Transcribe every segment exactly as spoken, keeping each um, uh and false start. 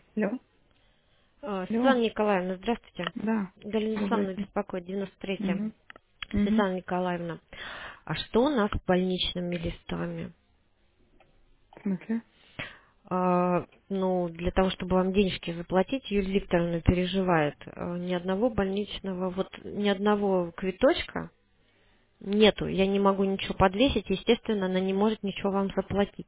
Алло, А, алло, Светлана Николаевна, здравствуйте. да, Галина добрый Исламовна день. беспокоит, девяносто третья. Угу, угу. Светлана Николаевна, а что у нас с больничными листами? В смысле? А, ну, для того, чтобы вам денежки заплатить, Юлия Викторовна переживает. А, ни одного больничного, вот ни одного квиточка нету. Я не могу ничего подвесить, естественно, она не может ничего вам заплатить.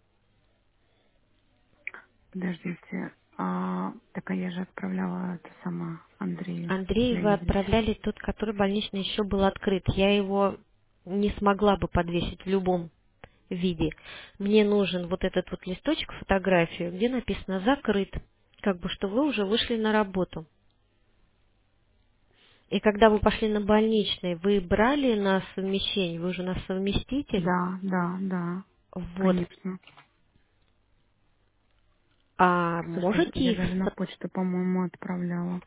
Подождите, а, так а я же отправляла это сама Андрею Андрей, вы Леонидовичу. отправляли тот, который больничный еще был открыт. Я его не смогла бы подвесить в любом виде. Мне нужен вот этот вот листочек, фотографию, где написано «закрыт», как бы что вы уже вышли на работу. И когда вы пошли на больничный, вы брали на совмещение, вы уже на совместитель, Да, да, да, вот. конечно. А Слушайте, можете я их даже на сфо- почту, по-моему, отправляла.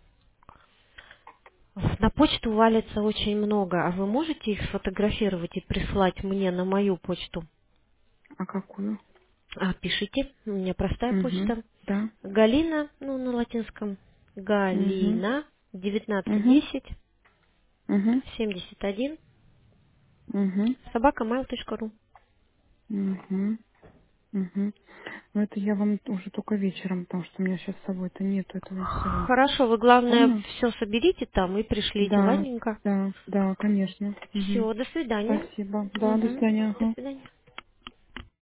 на почту валится очень много, а вы можете их сфотографировать и прислать мне на мою почту? А какую? А, пишите, у меня простая Угу, почта. да, Галина, ну на латинском, угу, Галина, девятнадцать угу, десять угу, семьдесят один угу, собака mail точка ру. угу, угу. Ну это я вам уже только вечером, потому что у меня сейчас с собой-то нету этого всего. Хорошо, вы главное Ладно? все соберите там и пришлите, Да, ладненько. да, да, конечно. Мгм. Все, до свидания. Спасибо. Да, до Мгм. свидания. До Ага. свидания.